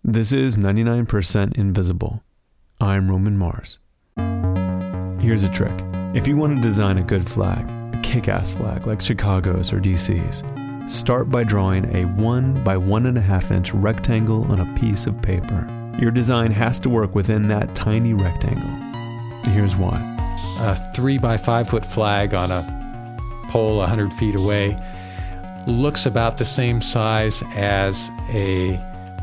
This is 99% Invisible. I'm Roman Mars. Here's a trick. If you want to design a good flag, a kick-ass flag like Chicago's or DC's, start by drawing a 1 by 1.5 inch rectangle on a piece of paper. Your design has to work within that tiny rectangle. Here's why. A 3 by 5 foot flag on a pole 100 feet away looks about the same size as a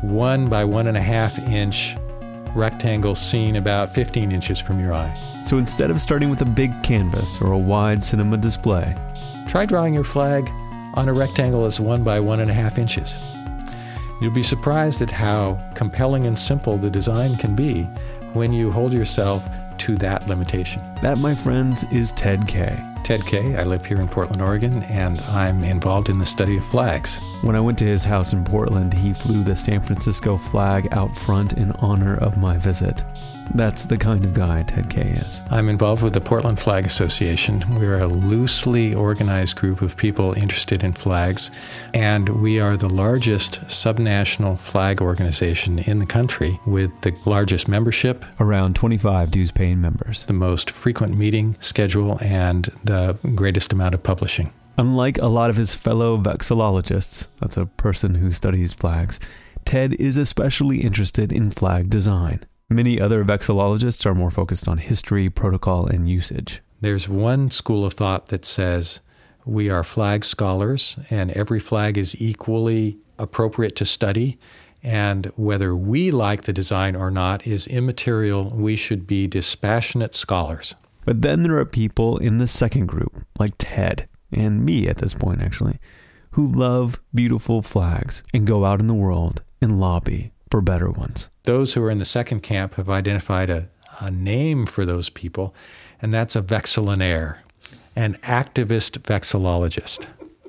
1 by 1.5 inch rectangle seen about 15 inches from your eye. So instead of starting with a big canvas or a wide cinema display, try drawing your flag on a rectangle as 1 by 1.5 inches. You'll be surprised at how compelling and simple the design can be when you hold yourself to that limitation. That, my friends, is Ted Kaye. Ted Kaye. I live here in Portland, Oregon, and I'm involved in the study of flags. When I went to his house in Portland, he flew the San Francisco flag out front in honor of my visit. That's the kind of guy Ted Kaye is. I'm involved with the Portland Flag Association. We're a loosely organized group of people interested in flags, and we are the largest subnational flag organization in the country with the largest membership. Around 25 dues-paying members. The most frequent meeting schedule and the greatest amount of publishing. Unlike a lot of his fellow vexillologists, that's a person who studies flags, Ted is especially interested in flag design. Many other vexillologists are more focused on history, protocol, and usage. There's one school of thought that says we are flag scholars and every flag is equally appropriate to study, and whether we like the design or not is immaterial. We should be dispassionate scholars. But then there are people in the second group, like Ted, and me at this point actually, who love beautiful flags and go out in the world and lobby for better ones. Those who are in the second camp have identified a name for those people, and that's a vexillionaire, an activist vexillologist.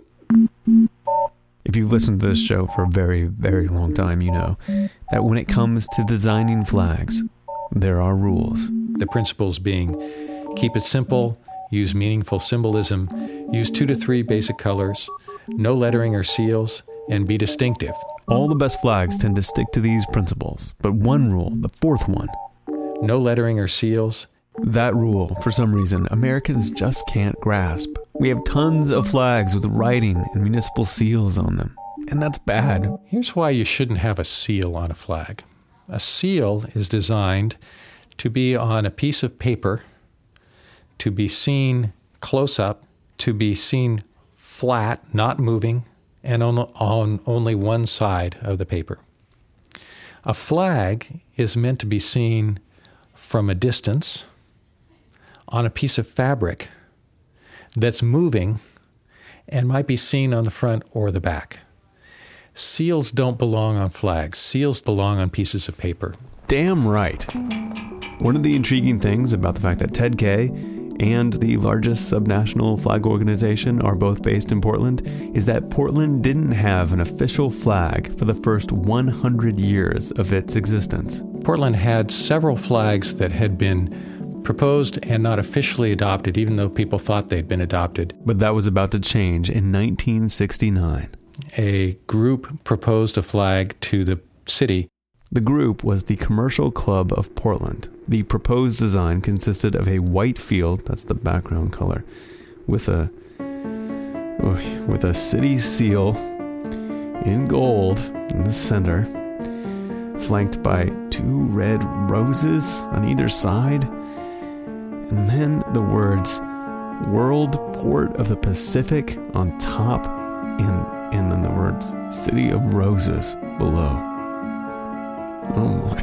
If you've listened to this show for a very, very long time, you know that when it comes to designing flags, there are rules. The principles being keep it simple, use meaningful symbolism, use 2 to 3 basic colors, no lettering or seals, and be distinctive. All the best flags tend to stick to these principles, but one rule, the fourth one, no lettering or seals. That rule, for some reason, Americans just can't grasp. We have tons of flags with writing and municipal seals on them, and that's bad. Here's why you shouldn't have a seal on a flag. A seal is designed to be on a piece of paper, to be seen close up, to be seen flat, not moving, and on only one side of the paper. A flag is meant to be seen from a distance on a piece of fabric that's moving and might be seen on the front or the back. Seals don't belong on flags. Seals belong on pieces of paper. Damn right. One of the intriguing things about the fact that Ted Kaye and the largest subnational flag organization are both based in Portland is that Portland didn't have an official flag for the first 100 years of its existence. Portland had several flags that had been proposed and not officially adopted, even though people thought they'd been adopted. But that was about to change in 1969. A group proposed a flag to the city. The group was the Commercial Club of Portland. The proposed design consisted of a white field, that's the background color, with a city seal in gold in the center, flanked by 2 red roses on either side, and then the words World Port of the Pacific on top, and then the words City of Roses below. Oh my.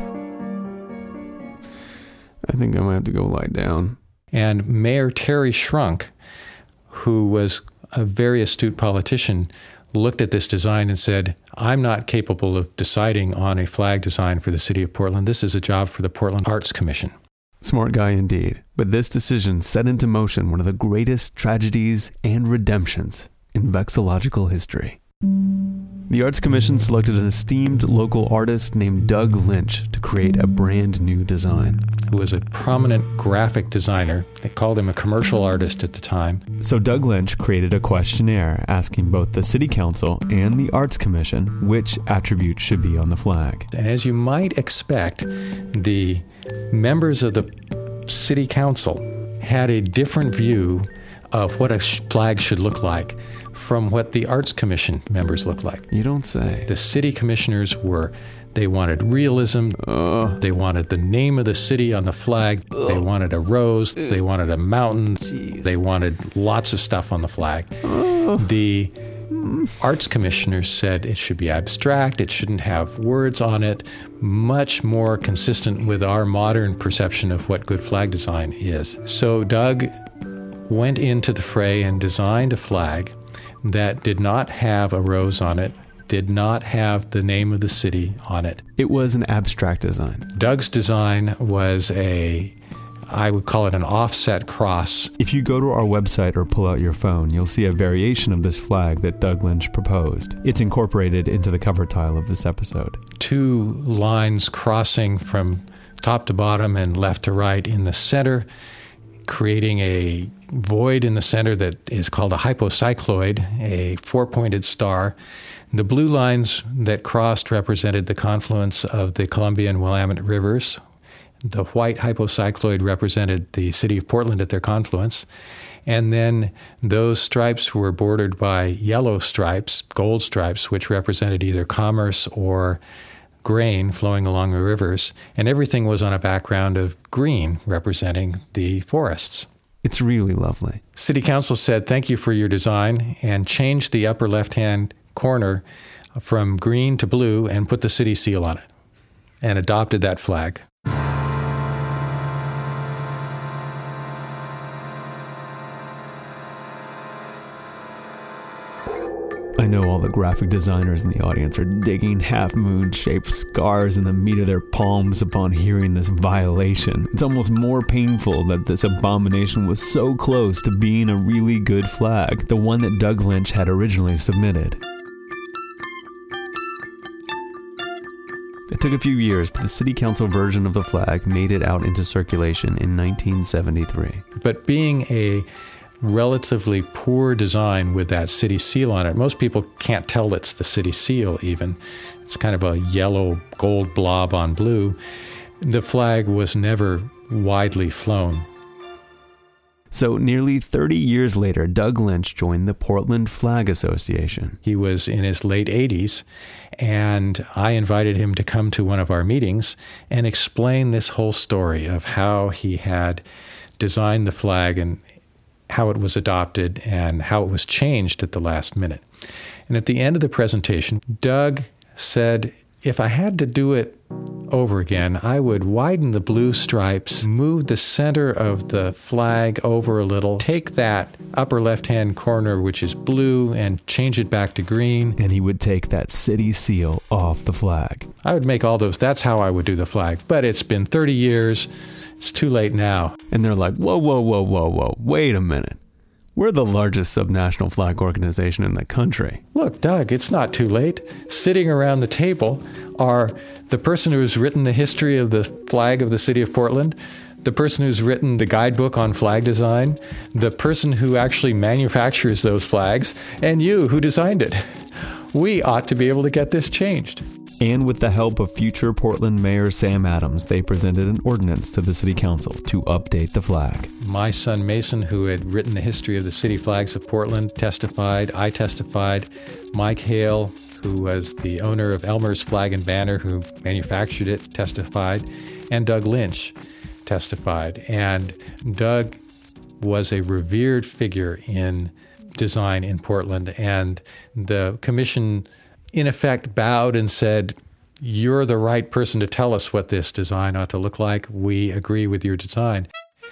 I think I might have to go lie down. And Mayor Terry Shrunk, who was a very astute politician, looked at this design and said, I'm not capable of deciding on a flag design for the city of Portland. This is a job for the Portland Arts Commission. Smart guy indeed. But this decision set into motion one of the greatest tragedies and redemptions in vexillological history. The Arts Commission selected an esteemed local artist named Doug Lynch to create a brand new design. Who was a prominent graphic designer. They called him a commercial artist at the time. So Doug Lynch created a questionnaire asking both the City Council and the Arts Commission which attributes should be on the flag. And as you might expect, the members of the City Council had a different view of what a flag should look like from what the Arts Commission members looked like. You don't say. The city commissioners they wanted realism. They wanted the name of the city on the flag. They wanted a rose. They wanted a mountain. They wanted lots of stuff on the flag. The Arts commissioners said it should be abstract. It shouldn't have words on it. Much more consistent with our modern perception of what good flag design is. So Doug went into the fray and designed a flag that did not have a rose on it, did not have the name of the city on it. It was an abstract design. Doug's design was I would call it an offset cross. If you go to our website or pull out your phone, you'll see a variation of this flag that Doug Lynch proposed. It's incorporated into the cover tile of this episode. 2 lines crossing from top to bottom and left to right in the center, creating a void in the center that is called a hypocycloid, a 4-pointed star. The blue lines that crossed represented the confluence of the Columbia and Willamette rivers. The white hypocycloid represented the city of Portland at their confluence. And then those stripes were bordered by yellow stripes, gold stripes, which represented either commerce or grain flowing along the rivers. And everything was on a background of green, representing the forests. It's really lovely. City Council said, "Thank you for your design," and changed the upper left-hand corner from green to blue and put the city seal on it and adopted that flag. I know all the graphic designers in the audience are digging half-moon-shaped scars in the meat of their palms upon hearing this violation. It's almost more painful that this abomination was so close to being a really good flag, the one that Doug Lynch had originally submitted. It took a few years, but the City Council version of the flag made it out into circulation in 1973. But being a relatively poor design with that city seal on it, most people can't tell it's the city seal even. It's kind of a yellow gold blob on blue. The flag was never widely flown. So nearly 30 years later, Doug Lynch joined the Portland Flag Association. He was in his late 80s, and I invited him to come to one of our meetings and explain this whole story of how he had designed the flag and how it was adopted and how it was changed at the last minute. And at the end of the presentation, Doug said, if I had to do it over again, I would widen the blue stripes, move the center of the flag over a little, take that upper left-hand corner, which is blue, and change it back to green. And he would take that city seal off the flag. I would make all those. That's how I would do the flag. But it's been 30 years. It's too late now. And they're like, whoa, wait a minute. We're the largest subnational flag organization in the country. Look, Doug, it's not too late. Sitting around the table are the person who's written the history of the flag of the city of Portland, the person who's written the guidebook on flag design, the person who actually manufactures those flags, and you who designed it. We ought to be able to get this changed. And with the help of future Portland Mayor Sam Adams, they presented an ordinance to the City Council to update the flag. My son Mason, who had written the history of the city flags of Portland, testified. I testified. Mike Hale, who was the owner of Elmer's Flag and Banner, who manufactured it, testified. And Doug Lynch testified. And Doug was a revered figure in design in Portland. And the commission, in effect, bowed and said, you're the right person to tell us what this design ought to look like. We agree with your design.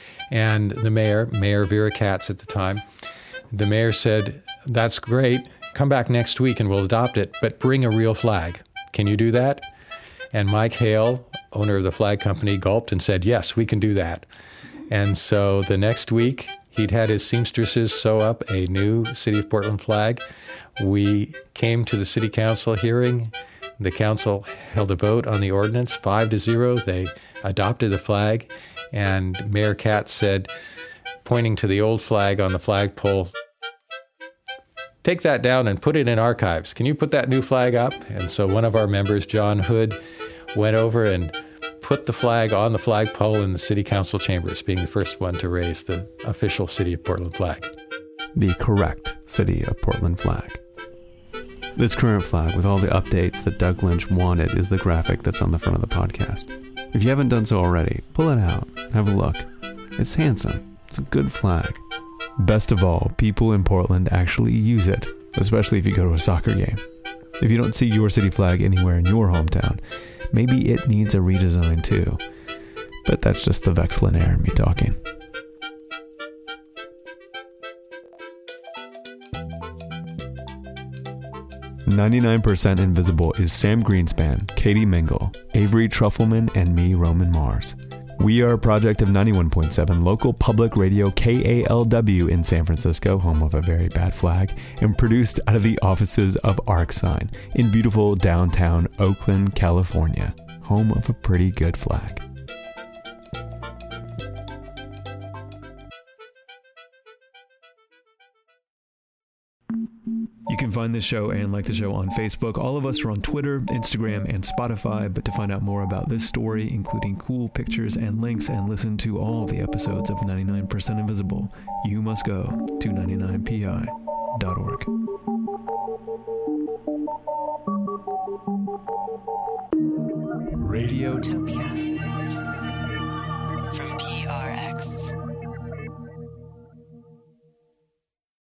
And the Mayor Vera Katz at the time, the mayor said, that's great. Come back next week and we'll adopt it, but bring a real flag. Can you do that? And Mike Hale, owner of the flag company, gulped and said, yes, we can do that. And so the next week, He'd had his seamstresses sew up a new City of Portland flag. We came to the city council hearing. The council held a vote on the ordinance, 5-0. They adopted the flag, and Mayor Katz said, pointing to the old flag on the flagpole, "Take that down and put it in archives. Can you put that new flag up?" And so one of our members, John Hood, went over and put the flag on the flagpole in the city council chambers, being the first one to raise the official City of Portland flag. The correct City of Portland flag. This current flag, with all the updates that Doug Lynch wanted, is the graphic that's on the front of the podcast. If you haven't done so already, pull it out, have a look. It's handsome. It's a good flag. Best of all, people in Portland actually use it, especially if you go to a soccer game. If you don't see your city flag anywhere in your hometown, maybe it needs a redesign too. But that's just the Vexillionaire in me talking. "99% Invisible" is Sam Greenspan, Katie Mingle, Avery Trufelman, and me, Roman Mars. We are a project of 91.7 local public radio KALW in San Francisco, home of a very bad flag, and produced out of the offices of ArcSign in beautiful downtown Oakland, California, home of a pretty good flag. You can find this show and like the show on Facebook. All of us are on Twitter, Instagram, and Spotify. But to find out more about this story, including cool pictures and links, and listen to all the episodes of 99% Invisible, you must go to 99pi.org. Radiotopia.